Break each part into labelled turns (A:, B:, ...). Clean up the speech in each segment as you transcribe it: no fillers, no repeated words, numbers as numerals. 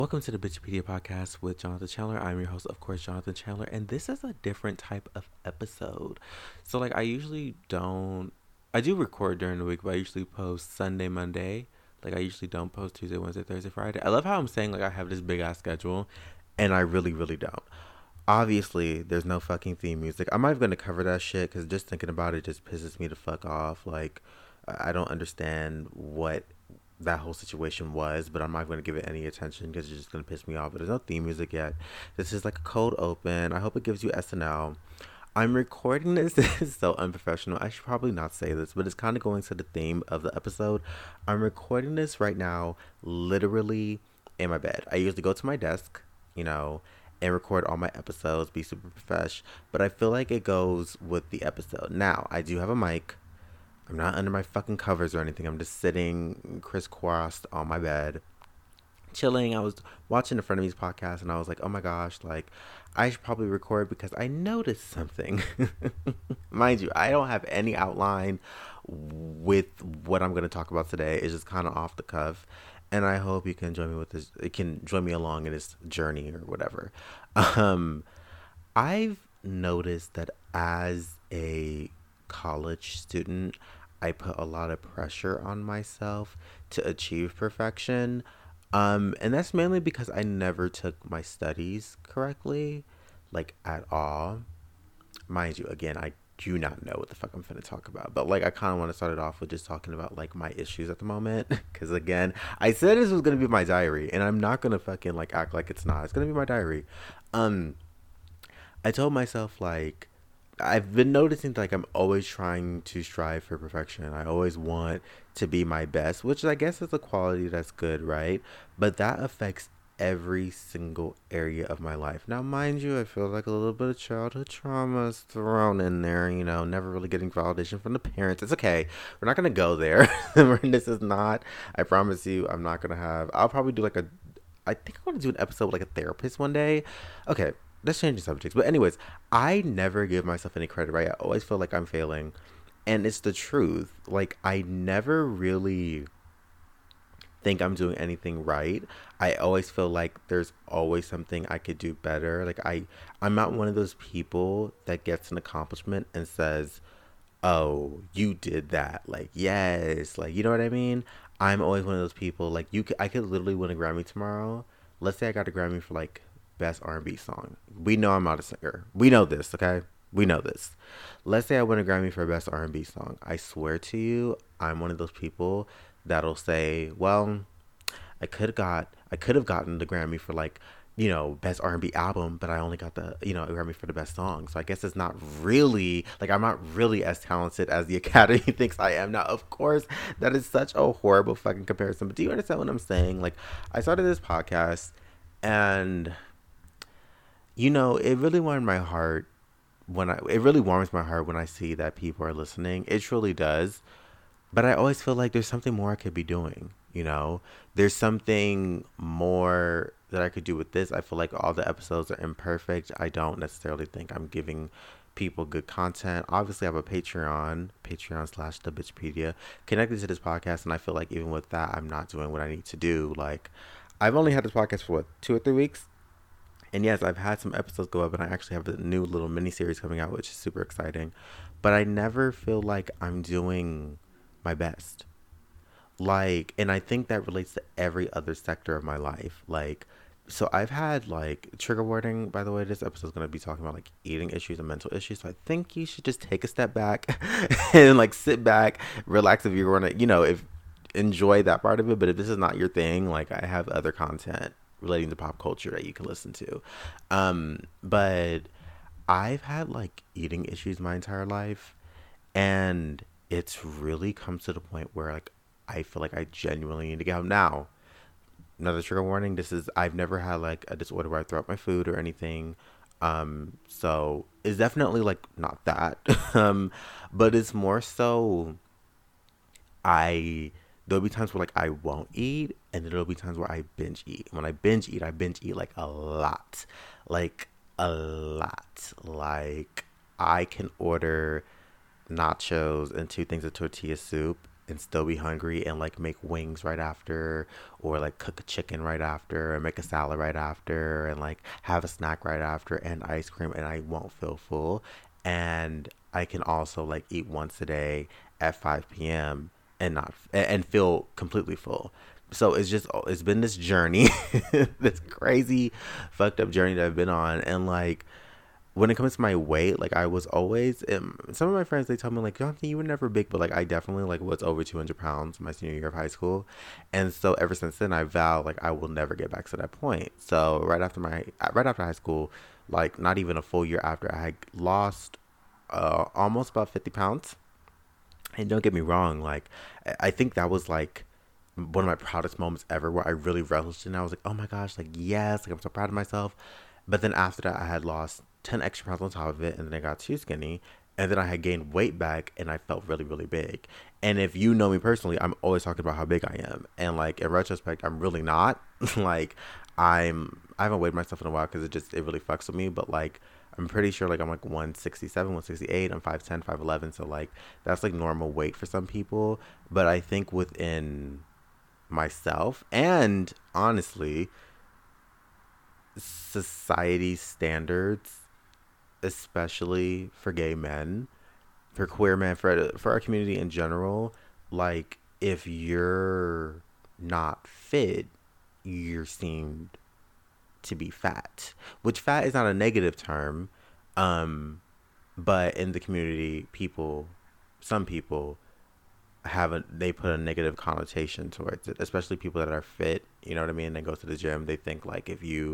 A: Welcome to the Bitchipedia podcast with Jonathan Chandler. I'm your host, of course, Jonathan Chandler, and this is a different type of episode. So, I usually don't, I do record during the week, but I usually post Sunday, Monday. I usually don't post Tuesday, Wednesday, Thursday, Friday. I love how I'm saying, I have this big ass schedule, and I really, really don't. Obviously, there's no fucking theme music. I'm not even going to cover that shit because just thinking about it just pisses me the fuck off. I don't understand what that whole situation was, but I'm not going to give it any attention because it's just going to piss me off. But there's no theme music yet. This is like a cold open. I hope it gives you SNL. I'm recording this. This is so unprofessional. I should probably not say this, but it's kind of going to the theme of the episode. I'm recording this right now, literally in my bed. I usually go to my desk, and record all my episodes, be super profesh. But I feel like it goes with the episode. Now, I do have a mic. I'm not under my fucking covers or anything. I'm just sitting crisscrossed on my bed, chilling. I was watching the Frenemies podcast and I was like, oh my gosh, I should probably record because I noticed something. Mind you, I don't have any outline with what I'm going to talk about today. It's just kind of off the cuff. And I hope you can join me with this. It can join me along in this journey or whatever. Um, I've noticed that as a college student, I put a lot of pressure on myself to achieve perfection. And that's mainly because I never took my studies correctly, at all. Mind you, again, I do not know what the fuck I'm finna talk about. But I kind of want to start it off with just talking about my issues at the moment. Because again, I said this was gonna be my diary, and I'm not gonna fucking act like it's not. It's gonna be my diary. Um, I told myself I've been noticing I'm always trying to strive for perfection. I always want to be my best, which I guess is a quality that's good, right? But that affects every single area of my life. Now, mind you, I feel like a little bit of childhood trauma is thrown in there, never really getting validation from the parents. It's okay. We're not going to go there. This is not, I promise you, I'm not going to have, I'll probably do I think I want to do an episode with a therapist one day. Okay, let's change the subjects. But anyways, I never give myself any credit, right? I always feel like I'm failing. And it's the truth. I never really think I'm doing anything right. I always feel like there's always something I could do better. I'm not one of those people that gets an accomplishment and says, "Oh, you did that." Yes, you know what I mean? I'm always one of those people I could literally win a Grammy tomorrow. Let's say I got a Grammy for best R&B song. We know I'm not a singer. We know this, okay? We know this. Let's say I win a Grammy for best R&B song. I swear to you, I'm one of those people that'll say, "Well, I could have gotten the Grammy for best R&B album, but I only got the a Grammy for the best song. So I guess it's not really I'm not really as talented as the Academy thinks I am." Now, of course, that is such a horrible fucking comparison. But do you understand what I'm saying? I started this podcast, and it really warmed my heart it really warms my heart when I see that people are listening. It truly does. But I always feel like there's something more I could be doing. There's something more that I could do with this. I feel like all the episodes are imperfect. I don't necessarily think I'm giving people good content. Obviously, I have a Patreon / the Bitchpedia connected to this podcast. And I feel like even with that, I'm not doing what I need to do. I've only had this podcast for 2 or 3 weeks. And yes, I've had some episodes go up, and I actually have a new little mini series coming out, which is super exciting. But I never feel like I'm doing my best. And I think that relates to every other sector of my life. So I've had trigger warning, by the way. This episode is going to be talking about eating issues and mental issues. So I think you should just take a step back and sit back, relax if you're going to, if enjoy that part of it. But if this is not your thing, I have other content relating to pop culture that you can listen to. But I've had eating issues my entire life, and it's really come to the point where I feel like I genuinely need to get help. Now, another trigger warning, I've never had a disorder where I throw up my food or anything. So it's definitely not that. But it's more so I there'll be times where I won't eat, and then there'll be times where I binge eat. When I binge eat a lot. A lot. I can order nachos and 2 things of tortilla soup and still be hungry and like make wings right after, or like cook a chicken right after, and make a salad right after, and like have a snack right after, and ice cream, and I won't feel full. And I can also like eat once a day at 5 p.m. and not and feel completely full. So it's been this journey, this crazy fucked up journey that I've been on. And like when it comes to my weight, like I was always, some of my friends, they tell me like, Jonathan, you were never big, but like I definitely like was over 200 pounds my senior year of high school. And so ever since then I vowed like I will never get back to that point. So right after high school, like not even a full year after, I had lost almost about 50 pounds. And don't get me wrong, like I think that was like one of my proudest moments ever, where I really relished it. And I was like, oh my gosh, like yes, like I'm so proud of myself. But then after that, I had lost 10 extra pounds on top of it, and then I got too skinny. And then I had gained weight back, and I felt really, really big. And if you know me personally, I'm always talking about how big I am. And like in retrospect, I'm really not. Like I haven't weighed myself in a while because it really fucks with me. But like I'm pretty sure like I'm like 167, 168. I'm 5'10", 5'11". So like that's like normal weight for some people. But I think within myself, and honestly society standards, especially for gay men, for queer men, for our community in general, like if you're not fit, you're seen to be fat, which fat is not a negative term. um but in the community, some people they put a negative connotation towards it, especially people that are fit, you know what I mean, they go to the gym. They think like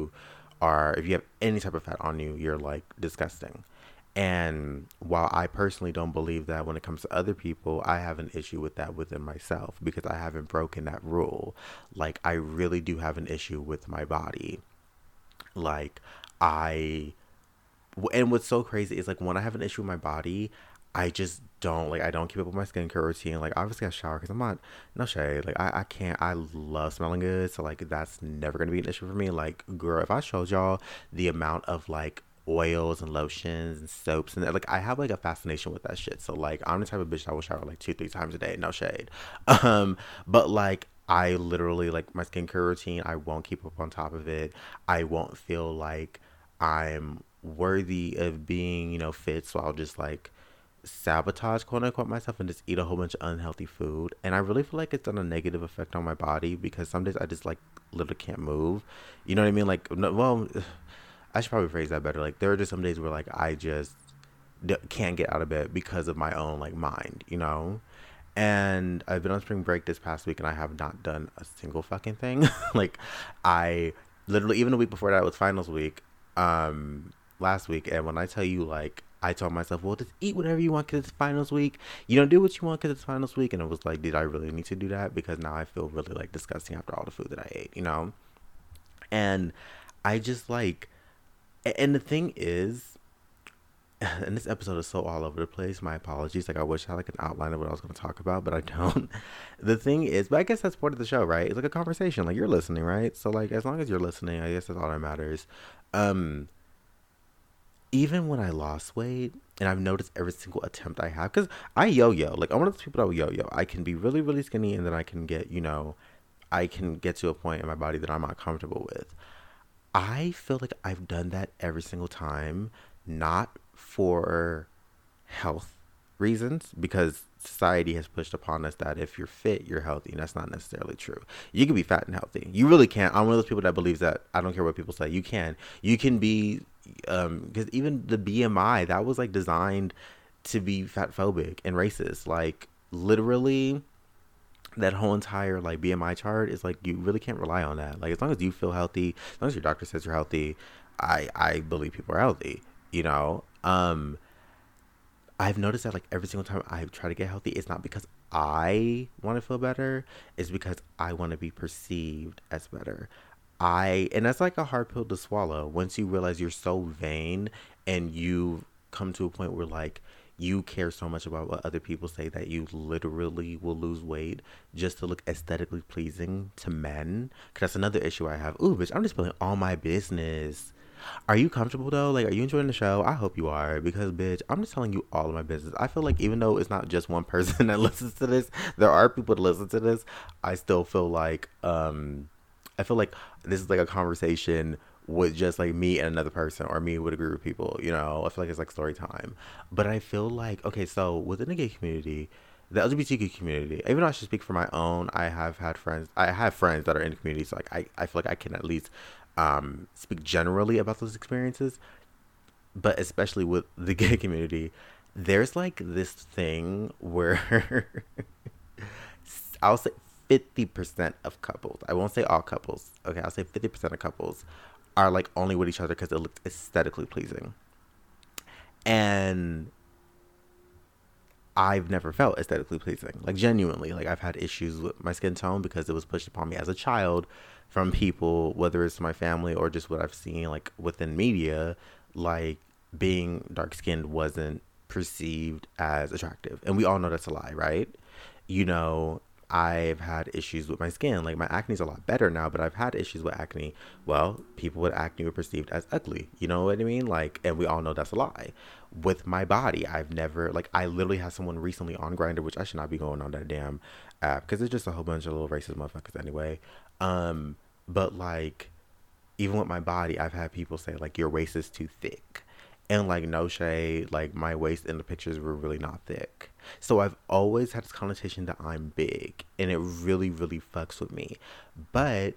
A: if you have any type of fat on you, you're like disgusting. And while I personally don't believe that, when it comes to other people, I have an issue with that within myself because I haven't broken that rule. Like I really do have an issue with my body. Like I and what's so crazy is like when I have an issue with my body, I just don't like, I don't keep up with my skincare routine. Like obviously I shower because I'm not, no shade. Like I can't, I love smelling good. So like that's never gonna be an issue for me. Like girl, if I showed y'all the amount of like oils and lotions and soaps and like I have like a fascination with that shit. So like I'm the type of bitch that will shower like 2, 3 times a day. No shade. Um, but like I literally like my skincare routine. I won't keep up on top of it. I won't feel like I'm worthy of being, fit. So I'll just like sabotage, quote unquote, myself and just eat a whole bunch of unhealthy food. And I really feel like it's done a negative effect on my body because some days I just like literally can't move. You know what I mean? Like, no, well, I should probably phrase that better. Like, there are just some days where like I just can't get out of bed because of my own like mind. And I've been on spring break this past week and I have not done a single fucking thing. Like, I literally, even the week before that was finals week, last week. And when I tell you, like, I told myself, well, just eat whatever you want because it's finals week. You don't do what you want because it's finals week. And it was like, did I really need to do that? Because now I feel really like disgusting after all the food that I ate. And I just like, and the thing is, and this episode is so all over the place. My apologies. Like I wish I had like an outline of what I was going to talk about, but I don't. The thing is, but I guess that's part of the show, right? It's like a conversation. Like you're listening, right? So like as long as you're listening, I guess that's all that matters. Um, Even when I lost weight, and I've noticed every single attempt I have, because I yo-yo. Like I'm one of those people that will yo-yo. I can be really, really skinny, and then I can get, I can get to a point in my body that I'm not comfortable with. I feel like I've done that every single time, not for health reasons, because society has pushed upon us that if you're fit, you're healthy, and that's not necessarily true. You can be fat and healthy. You really can't. I'm one of those people that believes that. I don't care what people say. You can be, because even the BMI that was like designed to be fat phobic and racist. Like literally, that whole entire like BMI chart is like you really can't rely on that. Like as long as you feel healthy, as long as your doctor says you're healthy, I believe people are healthy. You know, I've noticed that like every single time I try to get healthy, it's not because I want to feel better, it's because I want to be perceived as better. And that's like a hard pill to swallow once you realize you're so vain and you come to a point where like you care so much about what other people say that you literally will lose weight just to look aesthetically pleasing to men. Cause that's another issue I have. Ooh, bitch, I'm just spilling all my business. Are you comfortable though? Like, are you enjoying the show? I hope you are, because bitch, I'm just telling you all of my business. I feel like even though it's not just one person that listens to this, there are people that listen to this. I still feel like I feel like this is like a conversation with just like me and another person, or me with a group of people. You know, I feel like it's like story time. But I feel like, okay, so within the gay community, the LGBTQ community, even though I should speak for my own, I have friends that are in the community, so like I feel like I can at least speak generally about those experiences. But especially with the gay community, there's like this thing where I'll say 50% of couples, I won't say all couples, okay, I'll say 50% of couples are like only with each other because it looks aesthetically pleasing. And I've never felt aesthetically pleasing. Like, genuinely, like I've had issues with my skin tone because it was pushed upon me as a child from people, whether it's my family or just what I've seen like within media. Like, being dark skinned wasn't perceived as attractive, and we all know that's a lie, right? You know, I've had issues with my skin. Like, my acne's a lot better now, but I've had issues with acne. Well, people with acne were perceived as ugly. You know what I mean? Like, and we all know that's a lie. With my body, I've never, like, I literally had someone recently on Grinder, which I should not be going on that damn app because it's just a whole bunch of little racist motherfuckers anyway. Um, but like, even with my body, I've had people say like your waist is too thick. And like, no shade, like my waist in the pictures were really not thick. So I've always had this connotation that I'm big, and it really, really fucks with me. But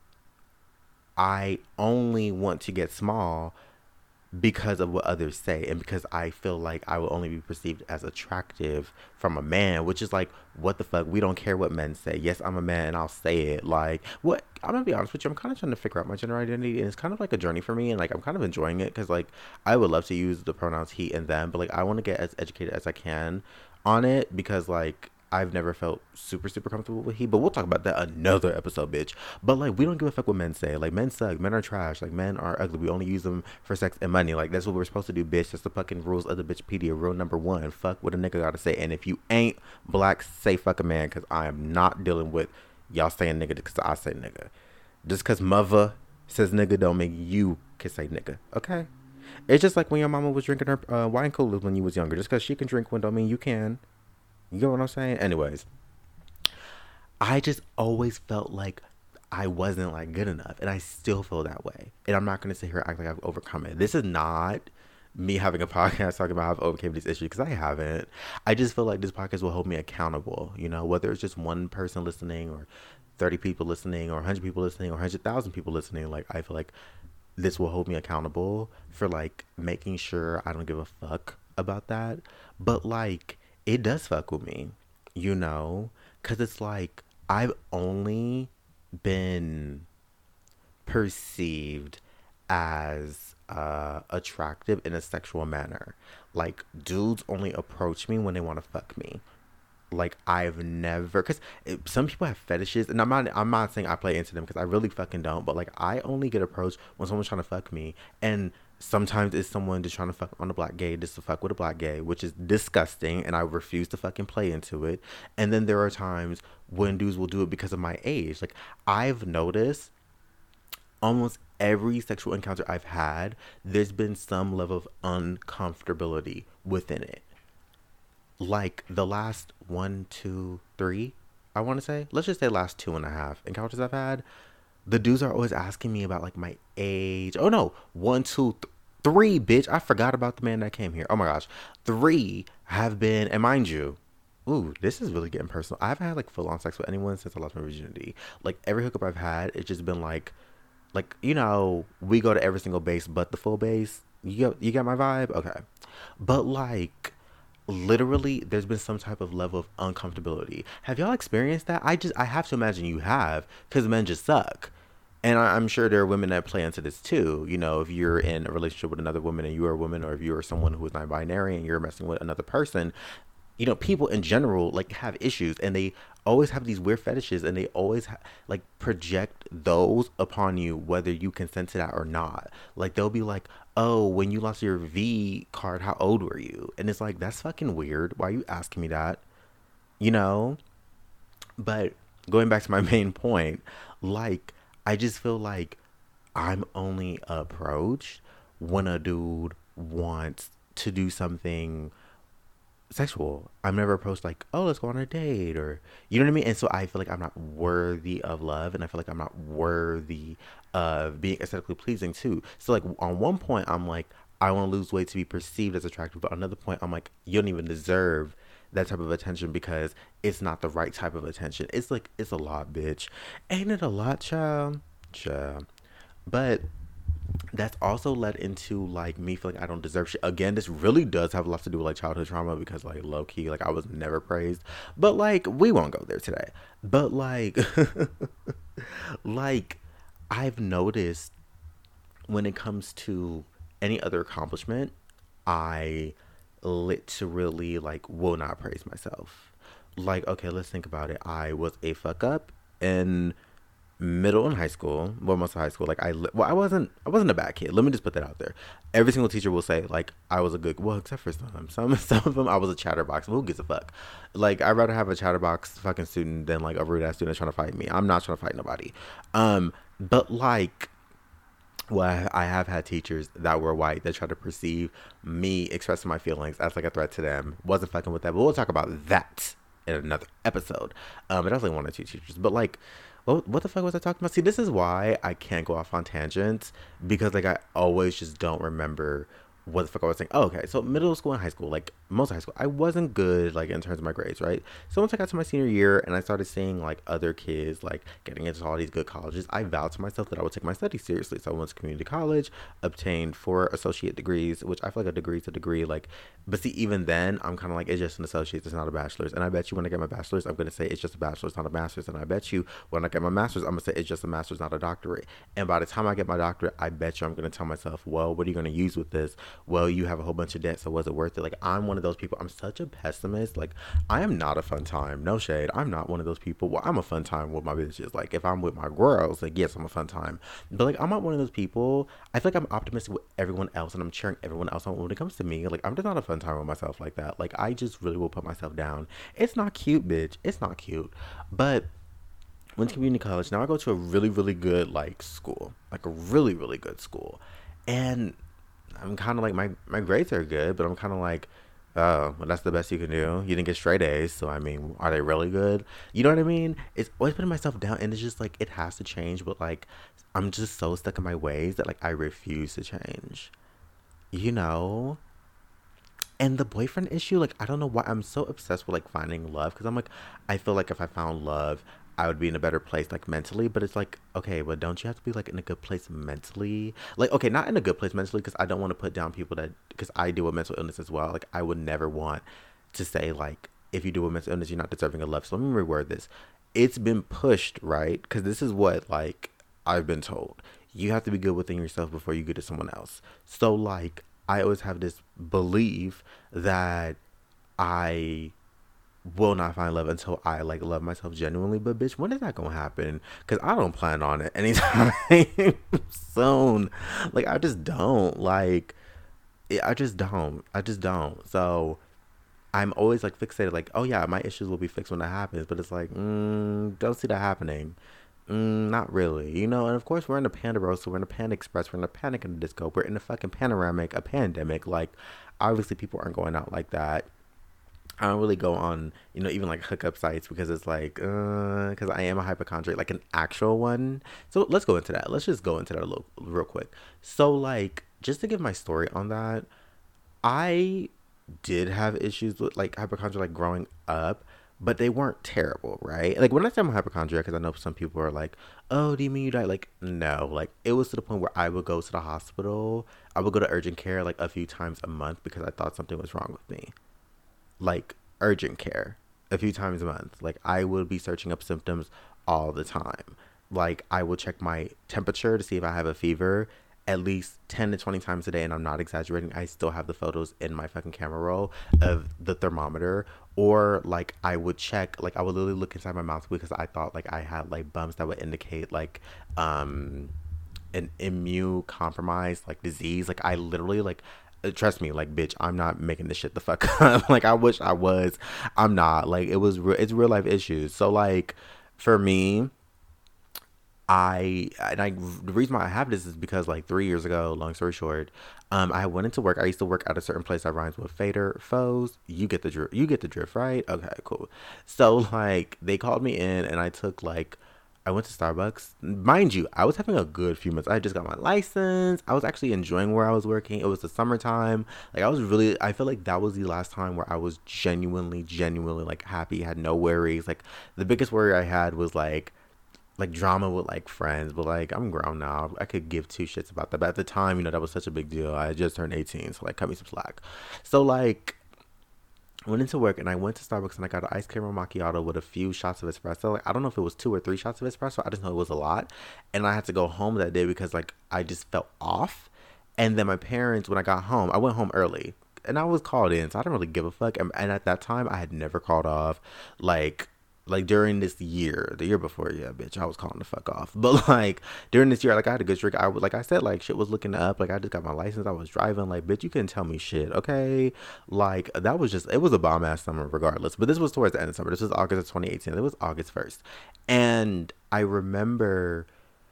A: I only want to get small because of what others say, and because I feel like I will only be perceived as attractive from a man, which is like, what the fuck? We don't care what men say. Yes, I'm a man and I'll say it. Like, what? I'm gonna be honest with you, I'm kind of trying to figure out my gender identity, and it's kind of like a journey for me, and like I'm kind of enjoying it because like I would love to use the pronouns he and them, but like I want to get as educated as I can on it because like I've never felt super super comfortable with he, but we'll talk about that another episode, bitch. But like, we don't give a fuck what men say. Like, men suck, men are trash, like men are ugly. We only use them for sex and money. Like, that's what we're supposed to do, bitch. That's the fucking rules of the Bitchpedia. Rule number one: fuck what a nigga gotta say. And if you ain't black, say fuck a man, because I am not dealing with y'all saying nigga because I say nigga. Just because mother says nigga don't make you can say nigga. Okay. It's just like when your mama was drinking her wine coolers when you was younger. Just because she can drink one don't mean you can. You get what I'm saying? Anyways, I just always felt like I wasn't like good enough, and I still feel that way. And I'm not gonna sit here and act like I've overcome it. This is not me having a podcast talking about how I've overcame these issues because I haven't. I just feel like this podcast will hold me accountable. You know, whether it's just one person listening, or 30 people listening, or 100 people listening, or 100,000 people listening. Like, I feel like this will hold me accountable for like making sure I don't give a fuck about that. But like, it does fuck with me, you know, because it's like I've only been perceived as attractive in a sexual manner. Like, dudes only approach me when they want to fuck me. Like, I've never, because some people have fetishes, and I'm not saying I play into them because I really fucking don't, but like, I only get approached when someone's trying to fuck me. And sometimes it's someone just trying to fuck on a black gay, just to fuck with a black gay, which is disgusting, and I refuse to fucking play into it. And then there are times when dudes will do it because of my age. Like, I've noticed almost every sexual encounter I've had, there's been some level of uncomfortability within it. Like, the last one, two, three, I want to say, let's just say last 2.5 encounters I've had, the dudes are always asking me about like my age. Oh no, one, two, three, bitch. I forgot about the man that came here. Oh my gosh, three have been, and mind you, ooh, this is really getting personal. I haven't had like full on sex with anyone since I lost my virginity. Like, every hookup I've had, it's just been like, you know, we go to every single base but the full base. You get my vibe, okay? But like, literally, there's been some type of level of uncomfortability. Have y'all experienced that? I have to imagine you have, because men just suck. And I'm sure there are women that play into this too. You know, if you're in a relationship with another woman and you are a woman, or if you are someone who is non-binary and you're messing with another person, you know, people in general like have issues, and they always have these weird fetishes, and they always like project those upon you, whether you consent to that or not. Like, they'll be like, oh, when you lost your V card, how old were you? And it's like, that's fucking weird. Why are you asking me that? You know? But going back to my main point, like, I just feel like I'm only approached when a dude wants to do something sexual. I'm never approached like, oh, let's go on a date, or you know what I mean? And so I feel like I'm not worthy of love, and I feel like I'm not worthy of being aesthetically pleasing too. So like on one point I'm like, I want to lose weight to be perceived as attractive, but on another point I'm like, you don't even deserve that type of attention because it's not the right type of attention. It's like it's a lot, bitch. Ain't it a lot, child? Child. But that's also led into like me feeling I don't deserve shit. Again, this really does have a lot to do with like childhood trauma because like low key, like I was never praised. But like we won't go there today. But like like I've noticed when it comes to any other accomplishment, I literally like will not praise myself. Like, okay, let's think about it. I was a fuck up in middle and high school, well, most of high school, like I wasn't a bad kid. Let me just put that out there. Every single teacher will say like I was a good, well, except for some of them I was a chatterbox. Who gives a fuck? Like I'd rather have a chatterbox fucking student than like a rude ass student trying to fight me. I'm not trying to fight nobody. But like, well, I have had teachers that were white that tried to perceive me expressing my feelings as like a threat to them. Wasn't fucking with that, but we'll talk about that in another episode. But I was like one or two teachers, but like, what the fuck was I talking about? See, this is why I can't go off on tangents because like I always just don't remember what the fuck I was saying. Oh, okay. So middle school and high school, like most of high school, I wasn't good like in terms of my grades, right? So once I got to my senior year and I started seeing like other kids like getting into all these good colleges, I vowed to myself that I would take my studies seriously. So I went to community college, obtained 4 associate degrees, which I feel like a degree is a degree. Like, but see, even then, I'm kind of like, it's just an associate, it's not a bachelor's. And I bet you when I get my bachelor's, I'm gonna say it's just a bachelor's, not a master's. And I bet you when I get my master's, I'm gonna say it's just a master's, not a doctorate. And by the time I get my doctorate, I bet you I'm gonna tell myself, well, what are you gonna use with this? Well, you have a whole bunch of debt, so was it worth it? Like, I'm one of those people. I'm such a pessimist. Like, I am not a fun time. No shade. I'm not one of those people. Well, I'm a fun time with my bitches. Like, if I'm with my girls, like, yes, I'm a fun time. But like, I'm not one of those people. I feel like I'm optimistic with everyone else, and I'm cheering everyone else on. When it comes to me, like, I'm just not a fun time with myself like that. Like, I just really will put myself down. It's not cute, bitch. It's not cute. But went to community college. Now I go to a really, really good like school, like a really, really good school, and I'm kind of like my grades are good, but I'm kind of like, oh, well, that's the best you can do. You didn't get straight A's, so I mean, are they really good? You know what I mean? It's always putting myself down, and it's just like it has to change, but like I'm just so stuck in my ways that like I refuse to change. You know? And the boyfriend issue, like I don't know why I'm so obsessed with like finding love because I'm like I feel like if I found love, I would be in a better place like mentally. But it's like okay, but don't you have to be like in a good place mentally? Like okay, not in a good place mentally because I don't want to put down people that because I deal with mental illness as well. Like I would never want to say like if you deal with mental illness, you're not deserving of love. So let me reword this. It's been pushed right because this is what like I've been told. You have to be good within yourself before you get to someone else. So like I always have this belief that I will not find love until I like love myself genuinely. But bitch, when is that gonna happen? Because I don't plan on it anytime soon. Like I just don't like. I just don't. I just don't. So I'm always like fixated. Like oh yeah, my issues will be fixed when that happens. But it's like don't see that happening. Not really, you know. And of course, we're in a Panda Rosa, we're in a Panda Express, we're in a Panic in the Disco, we're in a fucking panoramic, a pandemic. Like, obviously, people aren't going out like that. I don't really go on, you know, even like hookup sites because it's like, because I am a hypochondriac, like an actual one. So let's go into that. Let's just go into that a little, real quick. So, like, just to give my story on that, I did have issues with like hypochondria like growing up, but they weren't terrible, right? Like when I say I'm a hypochondriac, because I know some people are like, "Oh, do you mean you died?" Like, no, like it was to the point where I would go to the hospital. I would go to urgent care like a few times a month because I thought something was wrong with me. Like urgent care a few times a month. Like I would be searching up symptoms all the time. Like I will check my temperature to see if I have a fever at least 10 to 20 times a day, and I'm not exaggerating. I still have the photos in my fucking camera roll of the thermometer. Or like I would check, like I would literally look inside my mouth because I thought like I had like bumps that would indicate like an immune compromised like disease. Like I literally like trust me, like bitch, I'm not making this shit the fuck up. Like I wish I was. I'm not. Like it's real life issues. So like for me, The reason why I have this is because like 3 years ago, long story short, I went into work. I used to work at a certain place that rhymes with Fader Foes. You get the drift, right? Okay, cool. So like they called me in and I went to Starbucks. Mind you, I was having a good few months. I just got my license. I was actually enjoying where I was working. It was the summertime. I feel like that was the last time where I was genuinely like happy, had no worries. Like the biggest worry I had was like drama with like friends, but like I'm grown now. I could give two shits about that. But at the time, that was such a big deal. I had just turned 18, so like cut me some slack. So like I went into work and I went to Starbucks and I got an ice caramel macchiato with a few shots of espresso. Like I don't know if it was 2 or 3 shots of espresso. I just know it was a lot. And I had to go home that day because like I just felt off. And then my parents, when I got home, I went home early and I was called in, so I didn't really give a fuck. And at that time, I had never called off. Like, like during this year, the year before, yeah, bitch, I was calling the fuck off. But like during this year, like I had a good streak. Like I said, like shit was looking up. Like I just got my license. I was driving. Like, bitch, you couldn't tell me shit, okay? Like that was just, it was a bomb ass summer, regardless. But this was towards the end of summer. This was August of 2018. It was August 1st, and I remember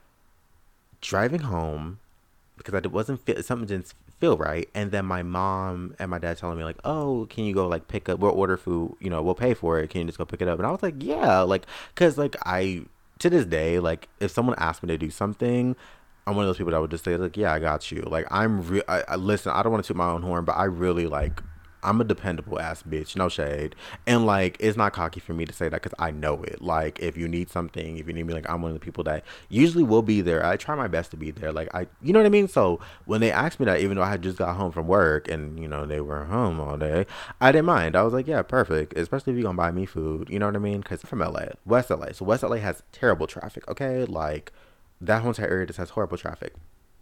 A: driving home because I wasn't feel something didn't feel right, and then my mom and my dad telling me like, "Oh, can you go like pick up? We'll order food. We'll pay for it. Can you just go pick it up?" And I was like, "Yeah," like, cause like I to this day, like if someone asked me to do something, I'm one of those people that would just say like, "Yeah, I got you." Like I listen. I don't want to toot my own horn, but I really like. I'm a dependable ass bitch, no shade. And like, it's not cocky for me to say that because I know it. Like, if you need something, if you need me, like, I'm one of the people that usually will be there. I try my best to be there. You know what I mean? So when they asked me that, even though I had just got home from work and, they were home all day, I didn't mind. I was like, yeah, perfect. Especially if you're going to buy me food. You know what I mean? Because I'm from LA, West LA. So West LA has terrible traffic, okay? Like, that whole entire area just has horrible traffic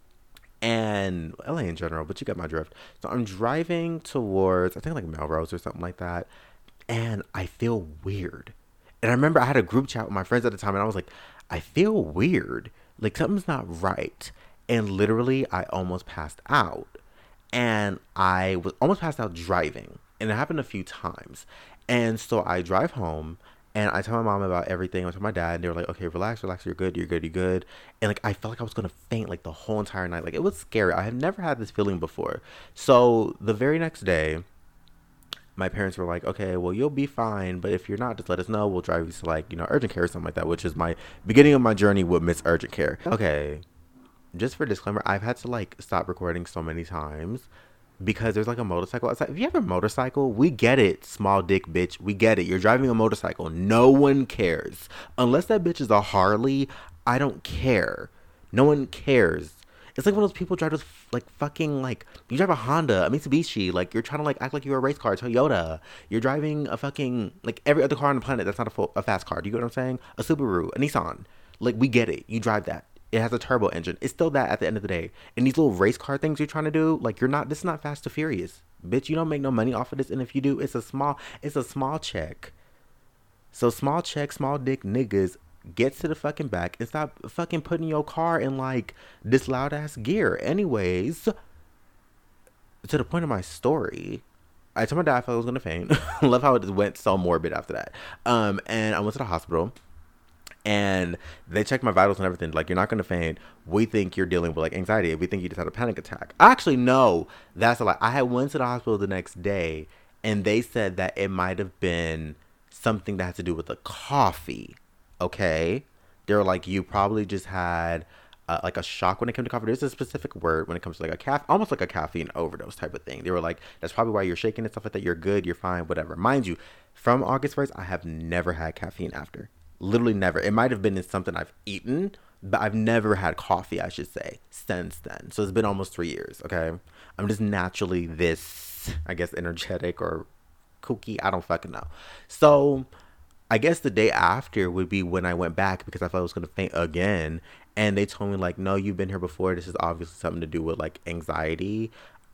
A: and LA in general, but you get my drift. So I'm driving towards, I think like Melrose or something like that, and I feel weird. And I remember I had a group chat with my friends at the time, and I was like, I feel weird. Like something's not right. And literally, I almost passed out. And I was almost passed out driving. And it happened a few times. And so I drive home and I tell my mom about everything. I tell my dad, and they were like, okay, relax, relax, you're good, you're good, you're good. And like, I felt like I was gonna faint like the whole entire night. Like, it was scary. I had never had this feeling before. So the very next day, my parents were like, okay, well, you'll be fine, but if you're not, just let us know. We'll drive you to like, urgent care or something like that, which is my beginning of my journey with Miss Urgent Care. Okay, just for disclaimer, I've had to like stop recording so many times because there's like a motorcycle outside. If you have a motorcycle, we get it, small dick bitch. We get it. You're driving a motorcycle. No one cares. Unless that bitch is a Harley, I don't care. No one cares. It's like one of those people drive those like fucking like you drive a Honda, a Mitsubishi, like you're trying to like act like you're a race car, Toyota. You're driving a fucking like every other car on the planet that's not a fast car. Do you get what I'm saying? A Subaru, a Nissan. Like we get it. You drive that. It has a turbo engine. It's still that at the end of the day. And these little race car things you're trying to do, like you're not. This is not Fast and Furious, bitch. You don't make no money off of this. And if you do, it's a small check. So small check, small dick niggas get to the fucking back and stop fucking putting your car in like this loud ass gear. Anyways, to the point of my story, I told my dad I thought I was gonna faint. I love how it just went so morbid after that. And I went to the hospital and they checked my vitals and everything. Like, you're not gonna faint. We think you're dealing with like anxiety. We think you just had a panic attack. Actually, no, that's a lie. I had went to the hospital the next day, and they said that it might have been something that had to do with the coffee. Okay, they were like, you probably just had like a shock when it came to coffee. There's a specific word when it comes to like almost like a caffeine overdose type of thing. They were like, that's probably why you're shaking and stuff like that. You're good. You're fine. Whatever. Mind you, from August 1st, I have never had caffeine after. Literally never. It might have been in something I've eaten, but I've never had coffee, I should say, since then. So it's been almost 3 years, okay? I'm just naturally this, I guess, energetic or kooky. I don't fucking know. So I guess the day after would be when I went back because I thought I was going to faint again. And they told me, like, no, you've been here before. This is obviously something to do with, like, anxiety.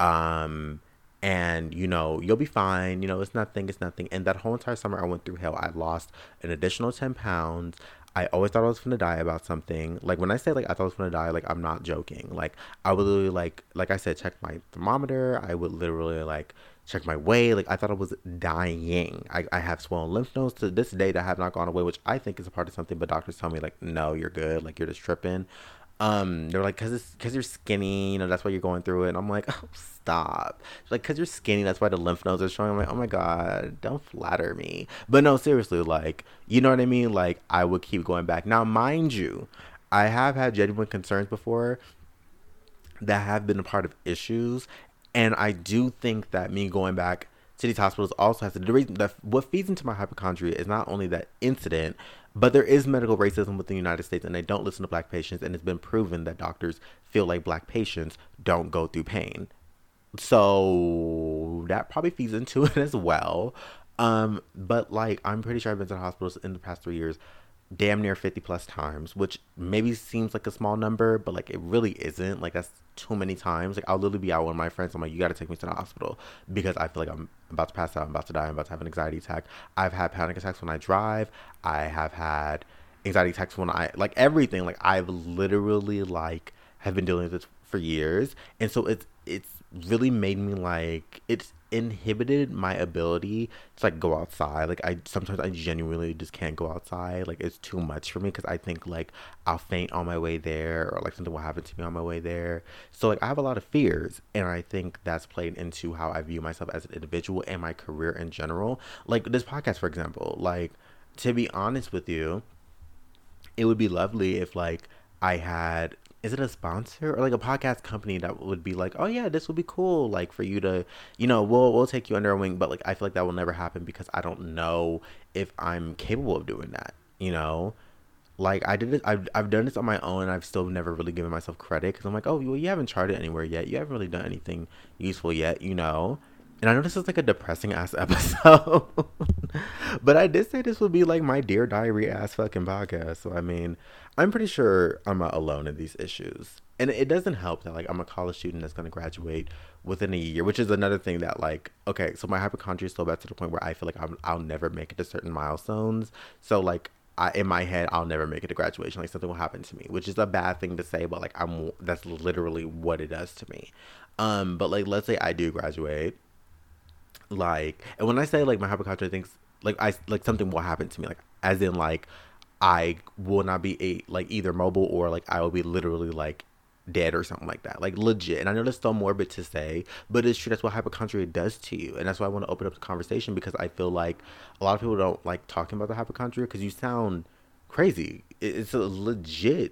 A: And you'll be fine. It's nothing. It's nothing. And that whole entire summer I went through hell. I lost an additional 10 pounds. I always thought I was gonna die about something. Like when I say like I thought I was gonna die, like I'm not joking. Like I would literally like I said, check my thermometer. I would literally like checked my weight. Like, I thought I was dying. I have swollen lymph nodes to this day that have not gone away, which I think is a part of something, but doctors tell me, like, no, you're good. Like, you're just tripping. They're like, cause you're skinny, that's why you're going through it. And I'm like, oh, stop. Like, cause you're skinny, that's why the lymph nodes are showing. I'm like, oh my god, don't flatter me. But no, seriously, like, you know what I mean? Like, I would keep going back. Now, mind you, I have had genuine concerns before that have been a part of issues, and I do think that me going back to these hospitals also has to, the reason that what feeds into my hypochondria is not only that incident, but there is medical racism within the United States, and they don't listen to black patients, and it's been proven that doctors feel like black patients don't go through pain. So that probably feeds into it as well. But like, I'm pretty sure I've been to the hospitals in the past 3 years damn near 50 plus times, which maybe seems like a small number, but like, it really isn't. Like, that's too many times. Like, I'll literally be out with my friends. I'm like, you got to take me to the hospital because I feel like I'm about to pass out. I'm about to die. I'm about to have an anxiety attack. I've had panic attacks when I drive. I have had anxiety attacks when I, like, everything. Like, I've literally, like, have been dealing with this for years. And so it's really made me, like, it's inhibited my ability to, like, go outside. Like, I sometimes I genuinely just can't go outside. Like, it's too much for me because I think, like, I'll faint on my way there, or like something will happen to me on my way there. So like, I have a lot of fears, and I think that's played into how I view myself as an individual and my career in general. Like, this podcast, for example, like, to be honest with you, it would be lovely if, like, I had, is it a sponsor or like a podcast company that would be like, oh yeah, this would be cool, like, for you to, we'll take you under our wing. But like, I feel like that will never happen because I don't know if I'm capable of doing that. Like, I did it, I've done this on my own, and I've still never really given myself credit because I'm like, oh, well, you haven't tried it anywhere yet, you haven't really done anything useful yet. And I know this is like a depressing ass episode, but I did say this would be like my Dear Diary ass fucking podcast. So I mean, I'm pretty sure I'm not alone in these issues. And it doesn't help that, like, I'm a college student that's going to graduate within a year, which is another thing that, like, okay, so my hypochondria is still back to the point where I feel like I'll never make it to certain milestones. So like, in my head, I'll never make it to graduation. Like, something will happen to me, which is a bad thing to say, but like, that's literally what it does to me. But like, let's say I do graduate, like, and when I say like my hypochondria thinks, like, I like something will happen to me, like, as in like, I will not be like, either mobile, or like, I will be literally like dead or something like that, like, legit. And I know that's so morbid to say, but it's true. That's what hypochondria does to you, and that's why I want to open up the conversation, because I feel like a lot of people don't like talking about the hypochondria because you sound crazy. It's a legit,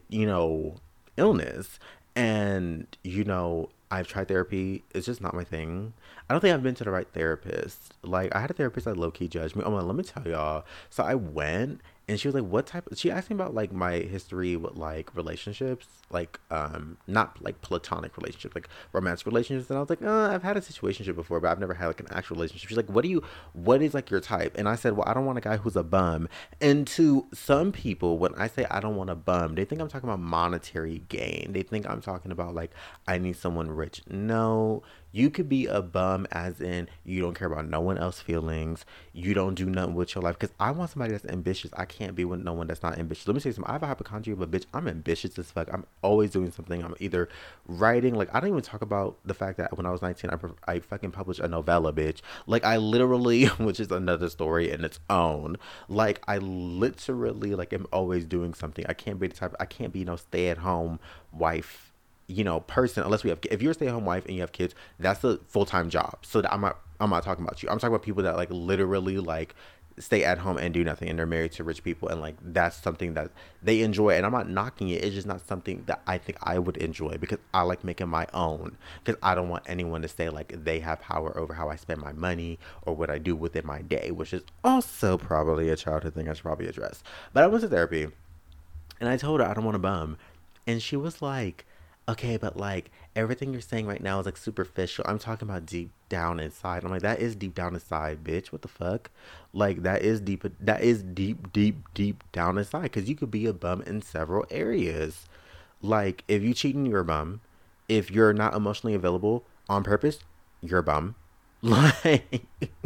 A: illness. And I've tried therapy. It's just not my thing. I don't think I've been to the right therapist. Like, I had a therapist that low key judged me. Oh, well, let me tell y'all. So I went, and she was like, "What type?" She asked me about like my history with like relationships, like, not like platonic relationships, like romantic relationships. And I was like, I've had a situationship before, but I've never had like an actual relationship." She's like, What is like your type?" And I said, "Well, I don't want a guy who's a bum." And to some people, when I say I don't want a bum, they think I'm talking about monetary gain. They think I'm talking about like, I need someone rich. No, you could be a bum as in you don't care about no one else's feelings. You don't do nothing with your life. Because I want somebody that's ambitious. I can't be with no one that's not ambitious. Let me say something. I have a hypochondria, but bitch, I'm ambitious as fuck. I'm always doing something. I'm either writing. Like, I don't even talk about the fact that when I was 19, I fucking published a novella, bitch. Like, I literally, which is another story in its own. Like, I literally, like, am always doing something. I can't be no stay at home wife, person, unless we have, if you're a stay-at-home wife and you have kids, that's a full-time job. So I'm not talking about you. I'm talking about people that like literally like stay at home and do nothing, and they're married to rich people, and like, that's something that they enjoy. And I'm not knocking it. It's just not something that I think I would enjoy, because I like making my own, because I don't want anyone to say like they have power over how I spend my money or what I do within my day, which is also probably a childhood thing I should probably address. But I went to therapy, and I told her I don't want to bum. And she was like, okay, but like, everything you're saying right now is like superficial. I'm talking about deep down inside. I'm like, that is deep down inside, bitch. What the fuck? Like, that is deep. That is deep, deep, deep down inside. Because you could be a bum in several areas. Like, if you cheating, you're a bum. If you're not emotionally available on purpose, you're a bum. Like,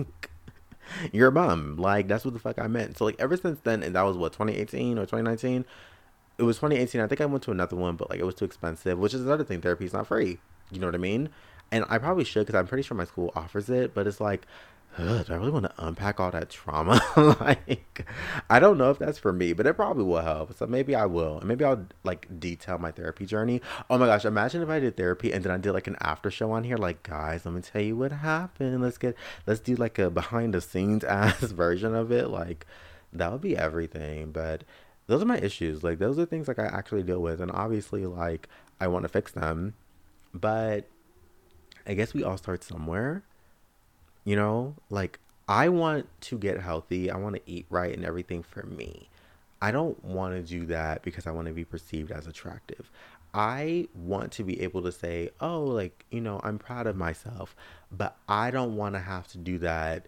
A: you're a bum. Like, that's what the fuck I meant. So like, ever since then, and that was what, 2018 or 2019. It was 2018. I think I went to another one, but like, it was too expensive, which is another thing. Therapy is not free. You know what I mean? And I probably should because I'm pretty sure my school offers it, but it's like, ugh, do I really want to unpack all that trauma? Like, I don't know if that's for me, but it probably will help. So maybe I will. And maybe I'll like detail my therapy journey. Oh my gosh, imagine if I did therapy and then I did like an after show on here. Like, guys, let me tell you what happened. Let's do like a behind the scenes ass version of it. Like, that would be everything. But those are my issues. Like, those are things like I actually deal with. And obviously, like, I want to fix them. But I guess we all start somewhere. Like, I want to get healthy. I want to eat right and everything for me. I don't want to do that because I want to be perceived as attractive. I want to be able to say, oh, like, I'm proud of myself, but I don't want to have to do that.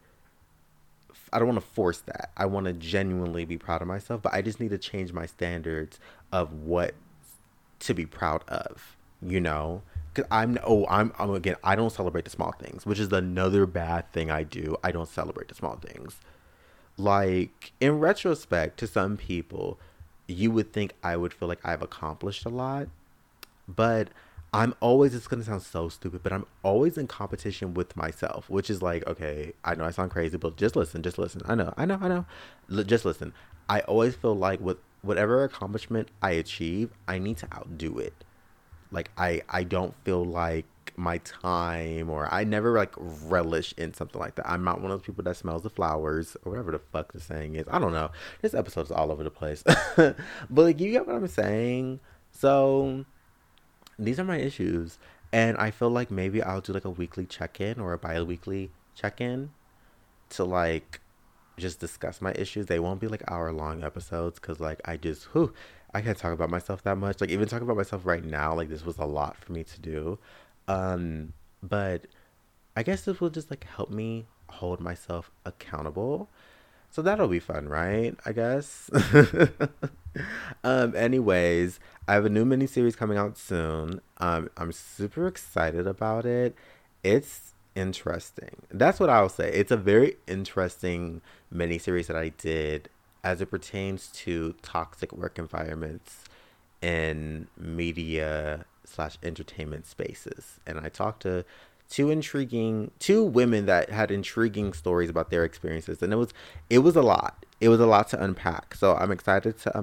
A: I don't want to force that. I want to genuinely be proud of myself, but I just need to change my standards of what to be proud of, you know? Cause I'm again, I don't celebrate the small things, which is another bad thing I do. I don't celebrate the small things. Like, in retrospect, to some people, you would think I would feel like I've accomplished a lot, but it's gonna sound so stupid, but I'm always in competition with myself, which is like, okay, I know I sound crazy, but just listen. I know. Just listen. I always feel like with whatever accomplishment I achieve, I need to outdo it. Like, I don't feel like my time, or I never like relish in something like that. I'm not one of those people that smells the flowers or whatever the fuck the saying is. I don't know. This episode's all over the place. But like, you get what I'm saying? So these are my issues. And I feel like maybe I'll do like a weekly check-in or a bi-weekly check-in to like just discuss my issues. They won't be like hour-long episodes because like I can't talk about myself that much. Like, even talking about myself right now, like, this was a lot for me to do. But I guess this will just like help me hold myself accountable. So that'll be fun, right? I guess. Anyways, I have a new mini series coming out soon. I'm super excited about it. It's interesting. That's what I'll say. It's a very interesting mini series that I did as it pertains to toxic work environments in media slash entertainment spaces. And I talked to two women that had intriguing stories about their experiences, and it was a lot. It was a lot to unpack. So I'm excited to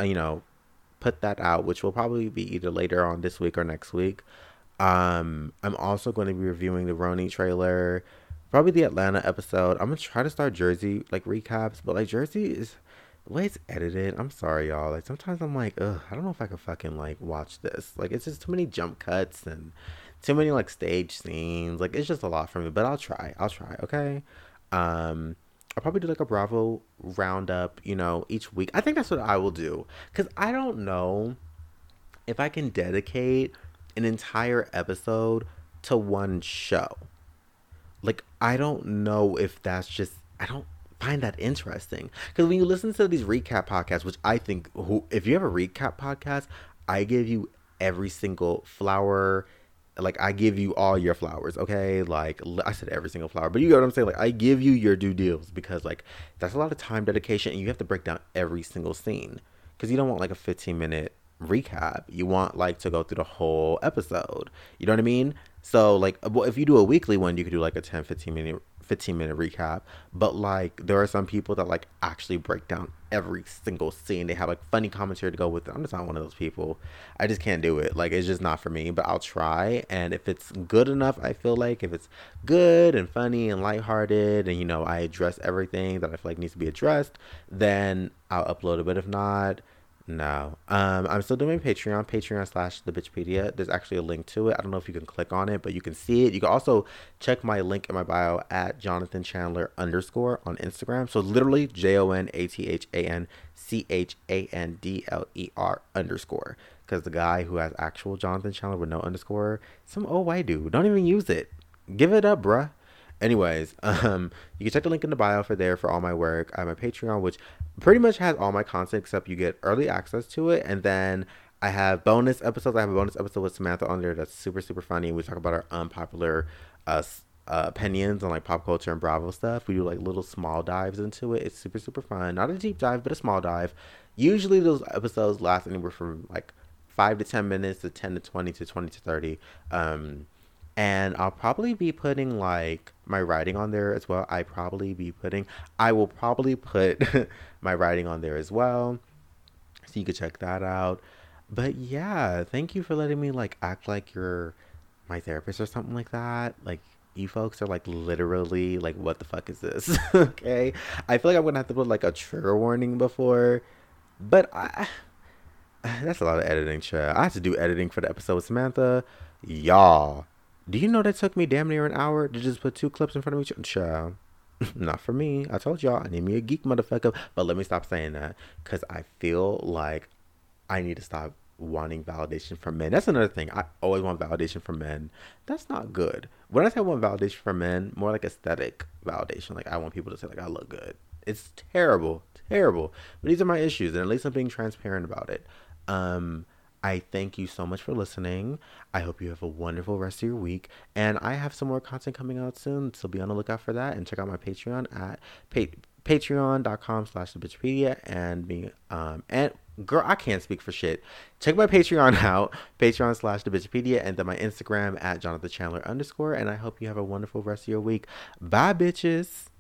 A: put that out, which will probably be either later on this week or next week. I'm also going to be reviewing the Roni trailer, probably the Atlanta episode. I'm gonna try to start Jersey like recaps, but like Jersey is the way it's edited. I'm sorry, y'all. Like, sometimes I'm like, ugh, I don't know if I could fucking like watch this. Like, it's just too many jump cuts and too many like stage scenes. Like, it's just a lot for me. But I'll try. I'll try. Okay. I'll probably do like a Bravo roundup, each week. I think that's what I will do because I don't know if I can dedicate an entire episode to one show. Like, I don't know if that's just, I don't find that interesting. Because when you listen to these recap podcasts, which I think, if you have a recap podcast, I give you every single flower. Like, I give you all your flowers, okay? Like, I said every single flower, but you know what I'm saying? Like, I give you your due deals because, like, that's a lot of time dedication, and you have to break down every single scene. Because you don't want, like, a 15-minute recap. You want, like, to go through the whole episode. You know what I mean? So, like, well, if you do a weekly one, you could do, like, a 10, 15-minute recap. But, like, there are some people that, like, actually break down every single scene. They have, like, funny commentary to go with it. I'm just not one of those people. I just can't do it. Like, it's just not for me. But I'll try. And if it's good enough, I feel like, if it's good and funny and lighthearted and, I address everything that I feel like needs to be addressed, then I'll upload it. But if not, no. I'm still doing Patreon slash the Bitchpedia. There's actually a link to it. I don't know if you can click on it, but you can see it. You can also check my link in my bio at Jonathan Chandler _ on Instagram. So literally JONATHANCHANDLER _ because the guy who has actual Jonathan Chandler with no underscore, some old white dude. Don't even use it. Give it up, bruh. Anyways, you can check the link in the bio for all my work. I have my Patreon, which pretty much has all my content except you get early access to it, and then I have bonus episodes. I have a bonus episode with Samantha on there that's super super funny. We talk about our unpopular opinions on like pop culture and Bravo stuff. We do like little small dives into it. It's super super fun. Not a deep dive, but a small dive. Usually those episodes last anywhere from like 5 to 10 minutes to 10 to 20 to 20 to 30. And I'll probably be putting like my writing on there as well. I will probably put my writing on there as well. So you could check that out. But yeah, thank you for letting me like act like you're my therapist or something like that. Like you folks are like literally like what the fuck is this? Okay. I feel like I'm gonna have to put like a trigger warning before. But that's a lot of editing, child. I have to do editing for the episode with Samantha. Y'all. Do you know that took me damn near an hour to just put two clips in front of each other? Child. Not for me. I told y'all I need me a geek motherfucker. But let me stop saying that. Cause I feel like I need to stop wanting validation from men. That's another thing. I always want validation from men. That's not good. When I say I want validation from men, more like aesthetic validation. Like I want people to say like I look good. It's terrible, terrible. But these are my issues, and at least I'm being transparent about it. Um, I thank you so much for listening. I hope you have a wonderful rest of your week. And I have some more content coming out soon, so be on the lookout for that. And check out my Patreon at patreon.com/the bitchpedia and me and girl, I can't speak for shit. Check my Patreon out, Patreon/the bitchpedia, and then my Instagram at Jonathan Chandler _. And I hope you have a wonderful rest of your week. Bye, bitches.